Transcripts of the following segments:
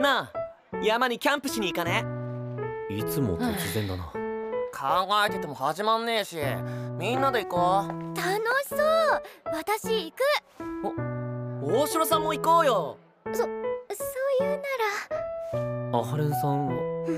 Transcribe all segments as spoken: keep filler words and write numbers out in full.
な、山にキャンプしに行かね？ いつも突然だな。 考えてても始まんねえし、みんなで行こう。 楽しそう。私行く。 お大城さんも行こうよ。 そそういうなら。 アハレンさんは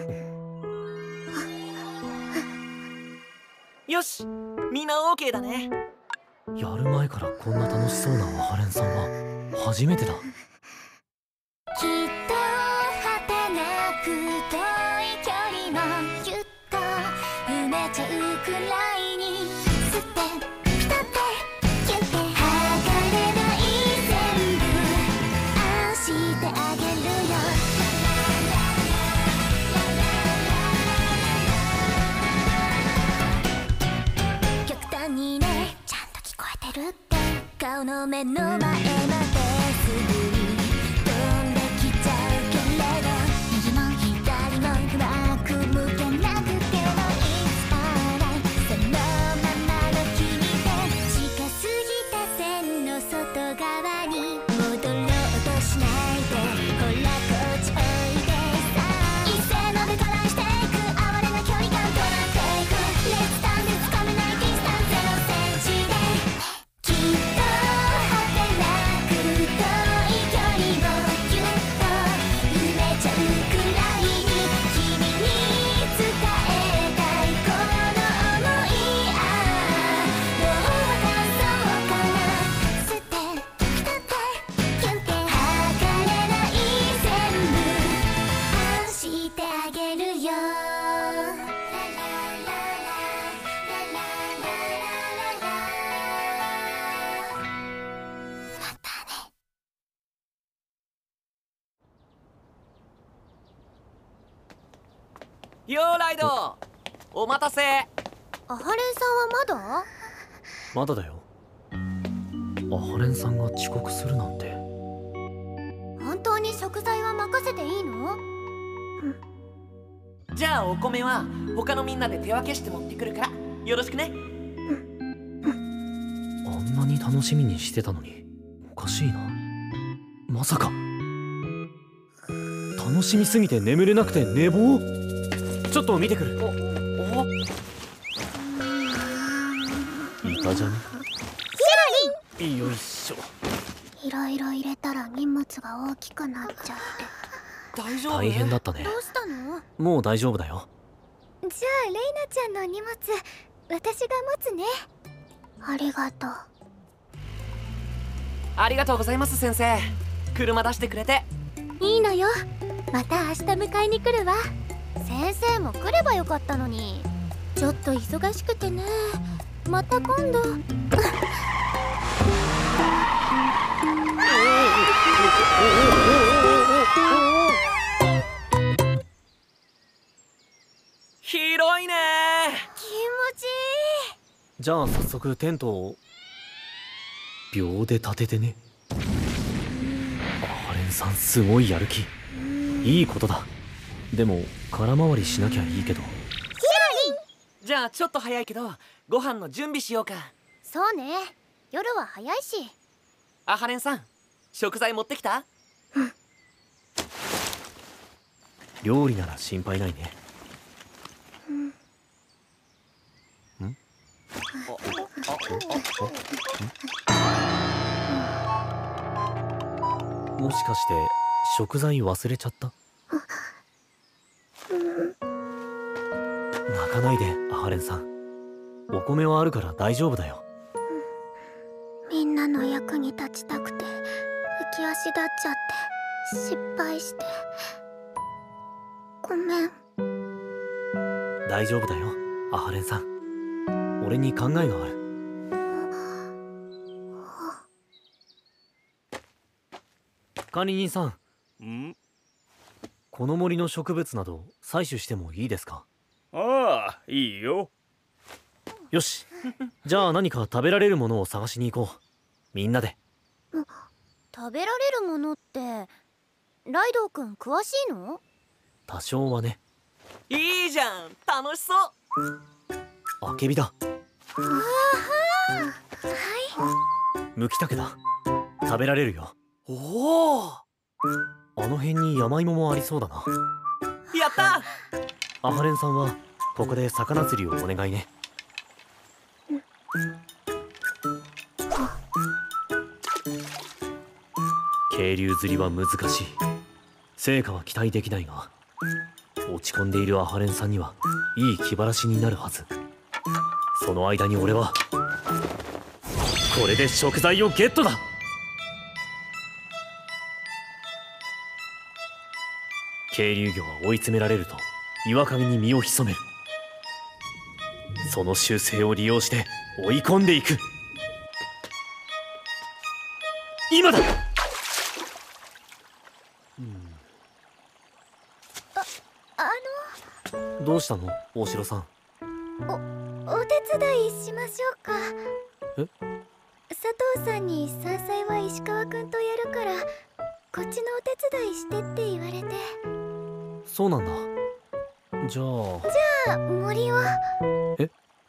よし、みんな オーケー だね。 やる前からこんな楽しそうなアハレンさんは初めてだ。 きっと果てなく遠い距離もぎゅっと埋めちゃうくらいに吸ってピタってキュッて剥がれない全部愛してあげるよ。極端にね、ちゃんと聞こえてるって顔の目の前まですぐに飛んできちゃうけれど、右も左もうまく向けなくても It's alright。 そのままの君で近すぎた線の外側に戻ろうとしないで、ほらこっちおいでさ。一斉のでトライしていく哀れな距離感となっていく。レッツタンでつかめないディスタンスゼロセンチできっと果てなく遠い距離をぎゅっと埋めちゃうくらいに君に伝えたいこの想い。ああどう渡そうかな。吸ってピタってキュンって測れない全部愛してあげるよ。ラララララララララまたね。 よーライド、お待たせ。 アハレンさんはまだ？ まだだよ。アハレンさんが遅刻するなんて。 本当に食材は任せていいの？ じゃあお米は他のみんなで手分けして持ってくるからよろしくね。 あんなに楽しみにしてたのにおかしいな。まさか楽しみすぎて眠れなくて寝坊？ちょっと見てくる。 おおいたじゃね。よいしょ。 いろいろ入れたら荷物が大きくなっちゃって。 大丈夫？ 大変だったねど。うしたの？ もう大丈夫だよ。 じゃあレイナちゃんの荷物私が持つね。ありがとう。 ありがとうございます先生、車出してくれて。 いいのよ、また明日迎えに来るわ。先生も来ればよかったのに。ちょっと忙しくてね。また今度。 広いね。 気持ちいい。 じゃあ早速テントを秒で立ててね。アハレンさんすごいやる気。いいことだ。でも空回りしなきゃいいけど。 じゃあちょっと早いけどご飯の準備しようか。 そうね、夜は早いし。 アハレンさん、食材持ってきた？ 料理なら心配ないね。もしかして食材忘れちゃった？泣かないでアハレンさん。お米はあるから大丈夫だよ。 みんなの役に立ちたくて浮き足立っちゃって失敗してごめん。 大丈夫だよアハレンさん。俺に考えがある。管理人さん。 ん？ この森の植物など採取してもいいですか？ ああ、いいよ。 よし。じゃあ何か食べられるものを探しに行こう。みんなで。 食べられるものってライドウくん詳しいの？ 多少はね。 いいじゃん、楽しそう。 あけびだ。 あははい。 ムキタケだ。食べられるよ。 おお。 あの辺に山芋もありそうだな。 やった。 アハレンさんはここで魚釣りをお願いね。渓流釣りは難しい。成果は期待できないが、落ち込んでいるアハレンさんにはいい気晴らしになるはず。その間に俺はこれで食材をゲットだ。渓流魚は追い詰められると岩陰に身を潜める。その習性を利用して追い込んでいく。今だ。 あのどうしたの大城さん。 おお手伝いしましょうか。 え？ 佐藤さんに山菜は石川くんとやるからこっちのお手伝いしてって言われて。 そうなんだ。じゃあじゃあ森を。 え？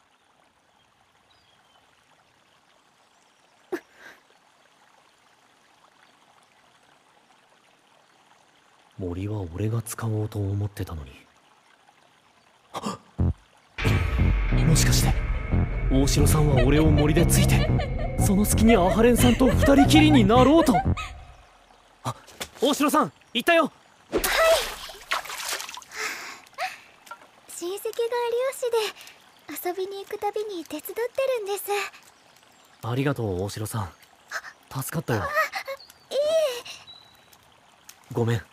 森は俺が使おうと思ってたのに。もしかして大城さんは俺を森でついて、その隙にアハレンさんと二人きりになろうと。あ、大城さん行ったよ。 はい。親戚が漁師で遊びに行くたびに手伝ってるんです。 ありがとう大城さん、助かったよ。 いいごめん。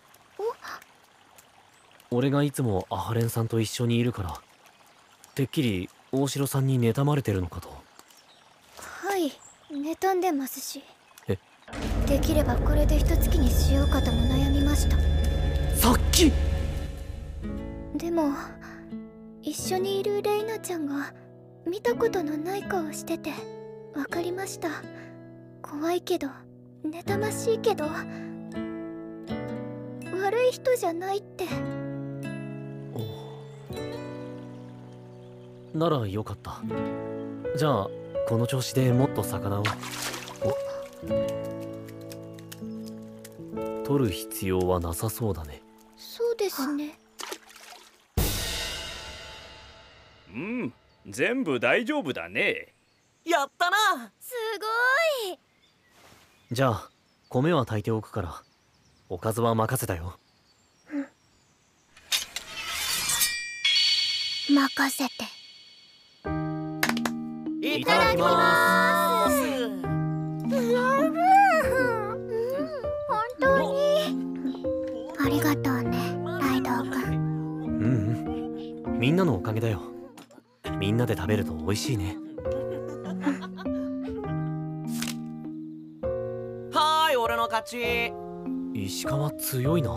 俺がいつもアハレンさんと一緒にいるからてっきり大城さんに妬まれてるのかと。 はい、妬んでますし。 え？ できればこれで一月にしようかとも悩みました。 さっきでも一緒にいるレイナちゃんが見たことのない顔してて分かりました。怖いけど妬ましいけど悪い人じゃないって。 ならよかった。じゃあこの調子でもっと魚を取る必要はなさそうだね。 そうですね。 うん、全部大丈夫だね。 やったな。 すごい。 じゃあ米は炊いておくからおかずは任せたよ。 任せて。 いただきます。 うん、本当にありがとうね、ライドウ君。 うんうん、みんなのおかげだよ。みんなで食べると美味しいね。 はーい、俺の勝ち。 石川強いな。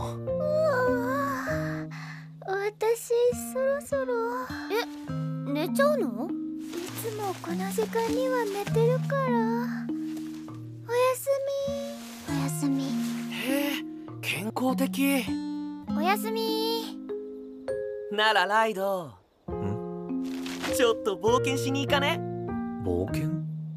私そろそろ。え、寝ちゃうの？いつもこの時間には寝てるから。おやすみ。おやすみ。 へえ、健康的。 おやすみ。 ならライド、 ん？ ちょっと冒険しに行かね？ 冒険？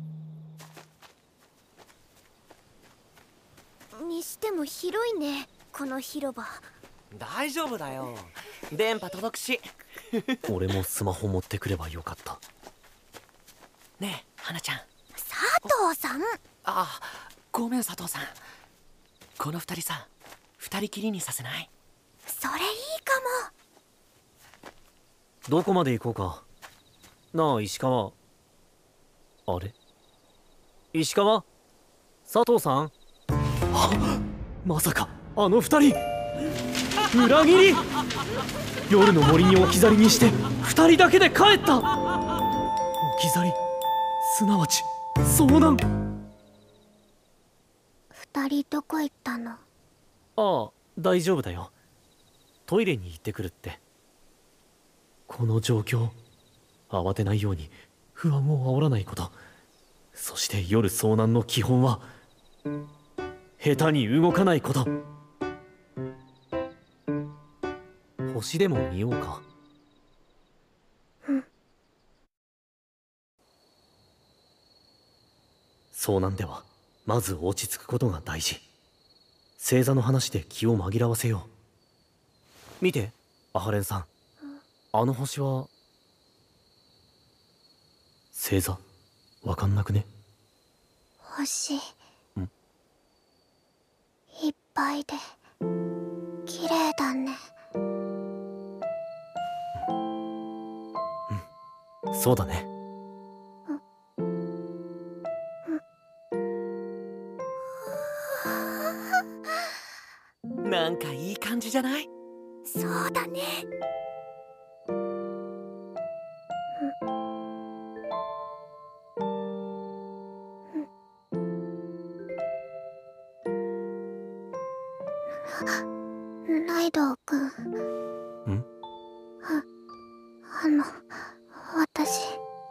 にしても広いね、この広場。 大丈夫だよ、電波届くし。 俺もスマホ持ってくればよかった。 ねえ花ちゃん。 佐藤さん。 あ、ごめん佐藤さん。この二人さ、二人きりにさせない？ それいいかも。 どこまで行こうかなあ石川。あれ、石川、佐藤さん。はっ、まさかあの二人裏切り。夜の森に置き去りにして二人だけで帰った。置き去り、すなわち遭難。 二人どこ行ったの？ ああ、大丈夫だよ。トイレに行ってくるって。この状況、慌てないように不安を煽らないこと。そして夜遭難の基本は下手に動かないこと。星でも見ようか。 うん。 遭難ではまず落ち着くことが大事。 星座の話で気を紛らわせよう。見てアハレンさん、あの星は星座わかんなくね？ 星いっんぱいで綺麗だね。 そうだね。 なんかいい感じじゃない？ そうだね。ライドウ君。 ん？ あ、あの、私。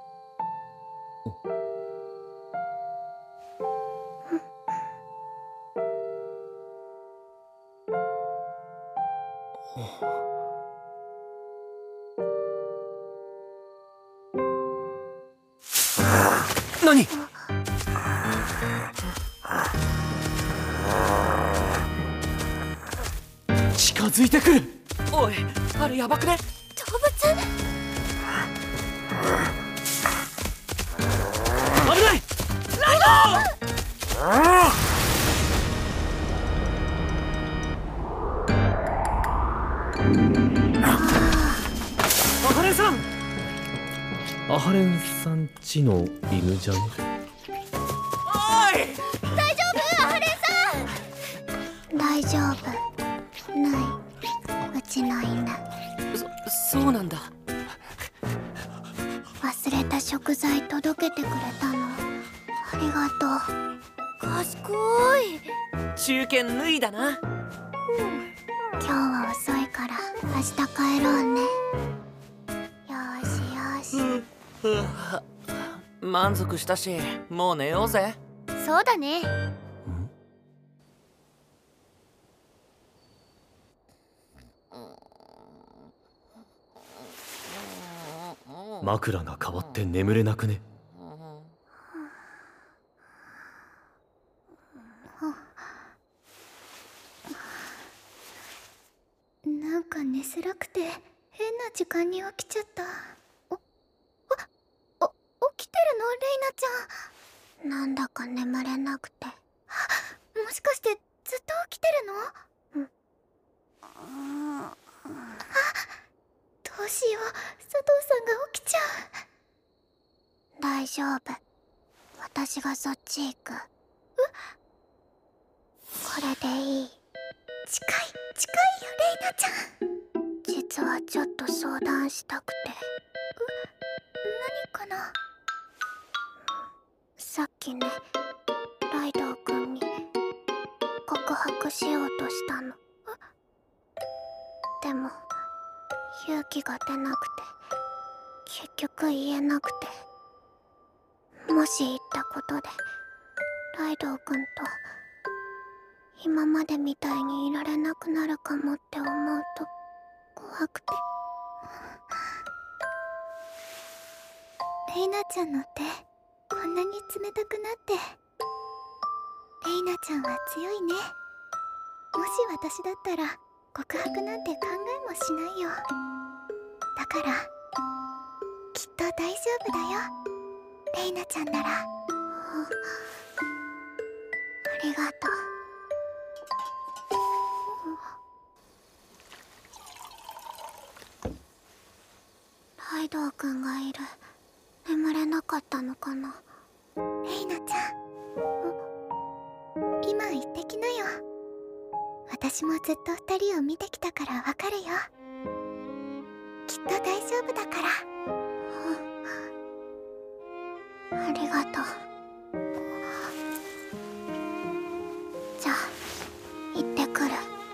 何？近づいてくる。おい、あれやばくね？ 動物？ 危ない！ライド！アハレンさん！ アハレンさんちの犬じゃね？ おい！ 大丈夫？アハレンさん！大丈夫。ない。うちの犬。 そ、そうなんだ。 忘れた食材届けてくれたの。ありがとう。賢い。 中堅脱いだな。 今日は遅いから明日帰ろうね。よーしよーし。 満足したし、もう寝ようぜ。 そうだね。 枕が変わって眠れなくね？ なんか寝づらくて変な時間に起きちゃった。お、あ、お、起きてるのレイナちゃん。なんだか眠れなくて。もしかしてずっと起きてるの？うん。あ、どうしよう、佐藤さんが起きちゃう。大丈夫、私がそっち行く。え？これでいい。近い近いよレイナちゃん。実はちょっと相談したくて。え、何かな？さっきね、ライドウ君に告白しようとしたの。でも勇気が出なくて結局言えなくて。もし言ったことでライドウ君と今までみたいにいられなくなるかもって思うと怖くて。レイナちゃんの手こんなに冷たくなって。レイナちゃんは強いね。もし私だったら告白なんて考えもしないよ。だからきっと大丈夫だよ、レイナちゃんなら。ありがとう。ライドウ君がいる。眠れなかったのかな。レイナちゃん、今行ってきなよ。私もずっと二人を見てきたからわかるよ。きっと大丈夫だから。ありがとう。じゃあ行ってくる。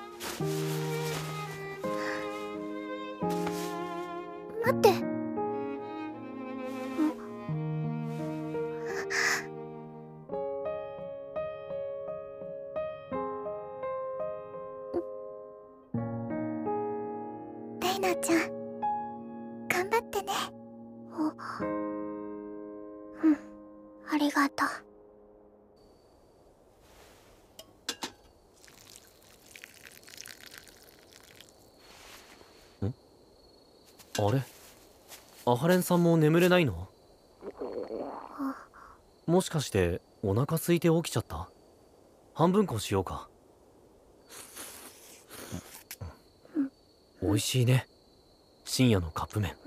待って。レイナちゃん、頑張ってね。うん、ありがとう。 あれ、アハレンさんも眠れないの？もしかしてお腹空いて起きちゃった？半分こしようか。美味しいね、深夜のカップ麺。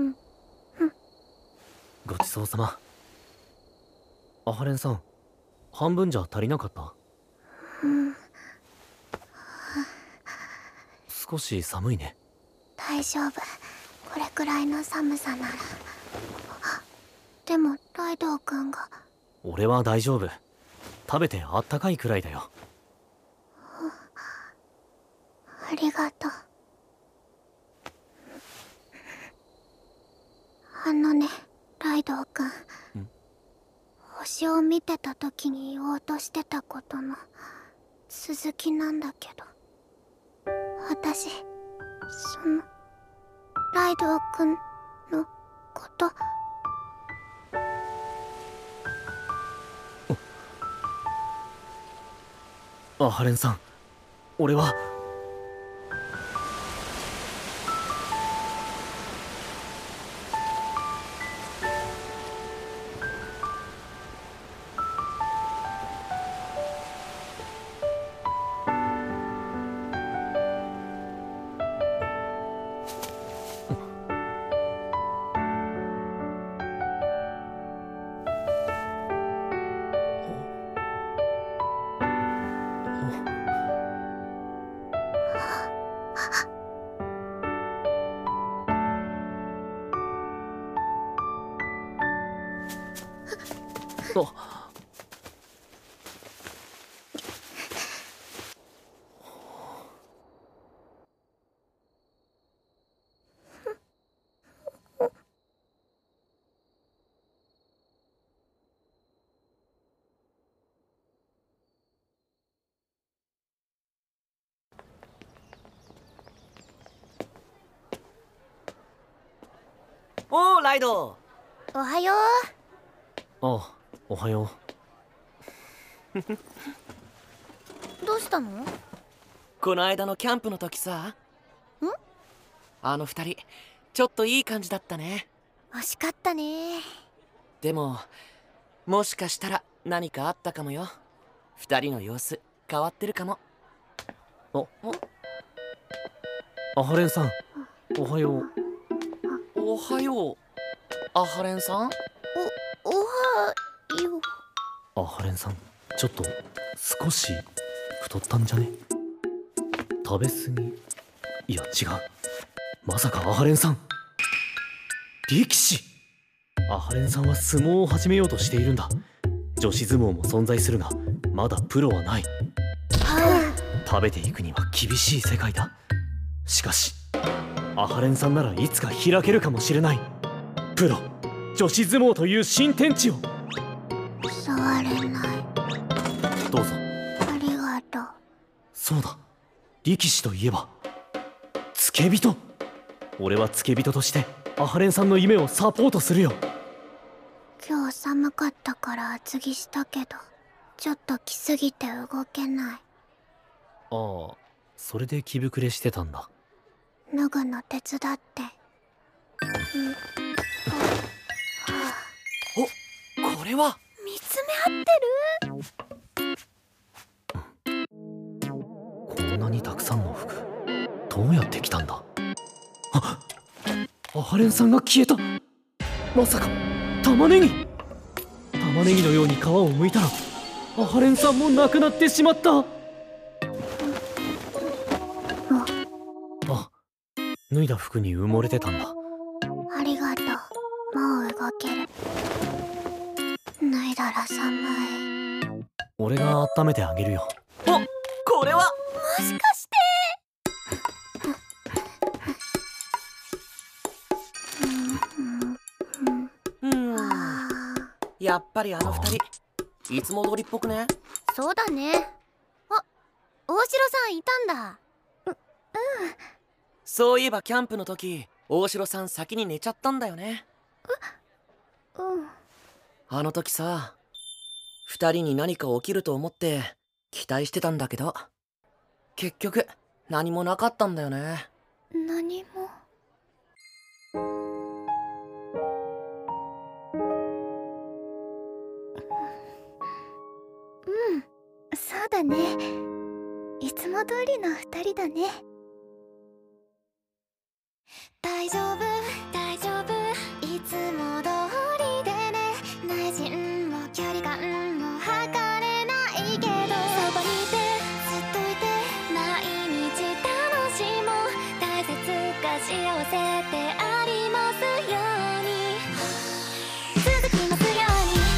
ごちそうさま。アハレンさん、半分じゃ足りなかった？少し寒いね。 大丈夫、これくらいの寒さなら。でもライドウ君が。 俺は大丈夫、食べてあったかいくらいだよ。 ありがとう。あのね、ライドウ君、星を見てた時に言おうとしてたことの続きなんだけど、私そのライドウ君のこと。 アハレンさん、俺はおーライド。 おはよう。 ああ、おはよう。どうしたの？ この間のキャンプの時さ。 ん？ あの二人ちょっといい感じだったね。 惜しかったね。 でももしかしたら何かあったかもよ。二人の様子変わってるかも。 おアハレンさん、おはよう。 おはよう、アハレンさん。 お、おはよう。アハレンさん、ちょっと少し太ったんじゃね？食べ過ぎ？いや違う、まさかアハレンさん力士？アハレンさんは相撲を始めようとしているんだ。女子相撲も存在するがまだプロはない。食べていくには厳しい世界だ。しかしアハレンさんならいつか開けるかもしれない。プロ女子相撲という新天地を。 触れない。 どうぞ。 ありがとう。 そうだ、力士といえば付け人。俺は付け人としてアハレンさんの夢をサポートするよ。 今日寒かったから厚着したけどちょっと来すぎて動けない。 ああ、それで気膨れしてたんだ。 脱ぐの手伝って。 うん、お、これは見つめ合ってる。 こんなにたくさんの服どうやって着たんだ？あっ、アハレンさんが消えた。まさか玉ねぎ？玉ねぎのように皮を剥いたらアハレンさんもなくなってしまった。あ、脱いだ服に埋もれてたんだ。 ありがとう。もう動ける。脱いだら寒い。 俺が温めてあげるよ。 お、これはもしかしてうん、やっぱりあの二人いつも通りっぽくね。 そうだね。あ、大城さんいたんだ。う、うん。 そういえばキャンプの時大城さん先に寝ちゃったんだよね。 う、うん。 あの時さ、二人に何か起きると思って期待してたんだけど結局何もなかったんだよね。 何も。 そうだね。いつも通りの二人だね。大丈夫大丈夫、いつも通りでね。内心も距離感も測れないけど、そばにいてずっといて毎日楽しもう。大切か幸せでありますように、続きますように。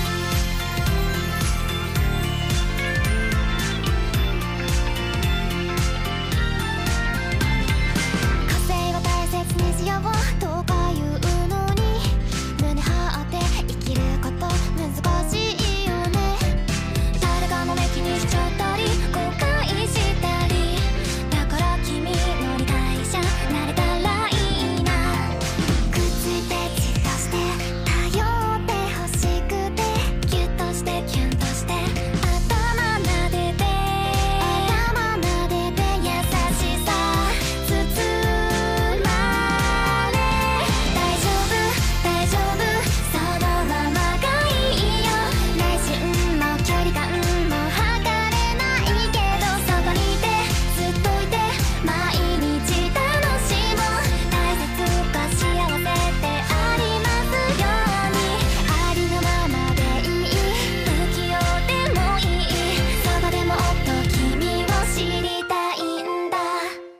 火星は大切にしようとか言うのに、胸張って生きること難しいよね。誰かもめ気にしちゃったり後悔したり、だから君の理解者なれたらいいな。くっついてじっとして頼ってほしくて、ギュッとしてキュンとして頭撫でて頭撫でて、優しさ包まれ。大丈夫大丈夫、そのままがいいよ。内心も距離感も測れないけど、そばにいてずっといて毎日楽しもう。大切か幸せでありますように、ありのままでいい、不器用でもいい、そばでもっと君を知りたいんだ。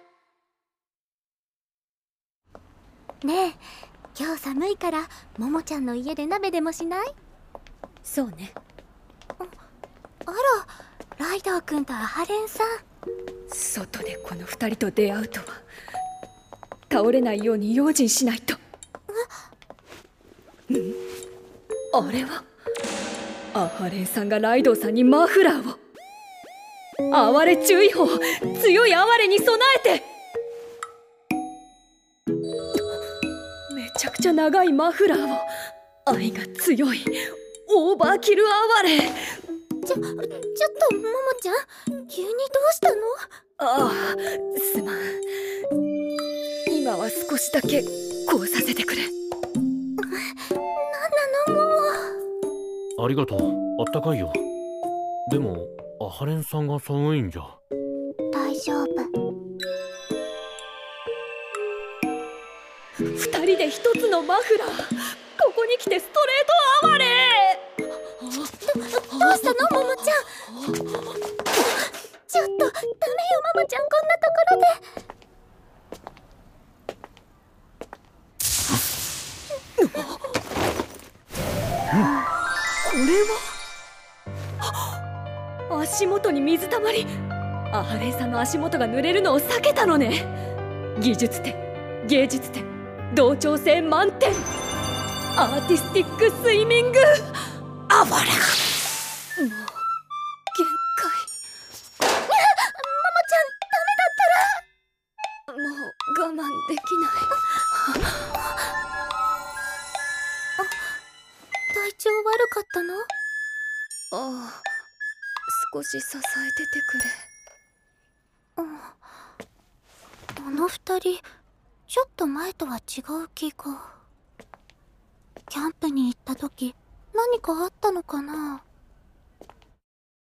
ねえ、今日寒いからももちゃんの家で鍋でもしない？ そうね。 あら、ライドウ君とアハレンさん。 外でこの二人と出会うとは。倒れないように用心しないと。んあれはアハレンさんがライドウさんにマフラーを。哀れ注意報、強い哀れに備えて。めちゃくちゃ長いマフラーを。愛が強いオーバーキル哀れ。 ちょ、ちょっとももちゃん、急にどうしたの？ ああ、すまん。今は少しだけこうさせてくれ。 なんなのもう。 ありがとう、あったかいよ。でもアハレンさんが寒いんじゃ。 大丈夫。 二人で一つのマフラー。ここに来てストレート哀れ。 ど、どうしたのももちゃん。ちょっとダメよ、ももちゃん、こんなところで。 これは足元に水たまり。アハレンさんの足元が濡れるのを避けたのね。技術点、芸術点、同調性満点。アーティスティックスイミングあばら。もう限界。ももちゃん、ダメだったら。もう我慢できない。 体調悪かったの？ ああ、少し支えててくれ。 あの二人、ちょっと前とは違う気が。キャンプに行った時、何かあったのかな？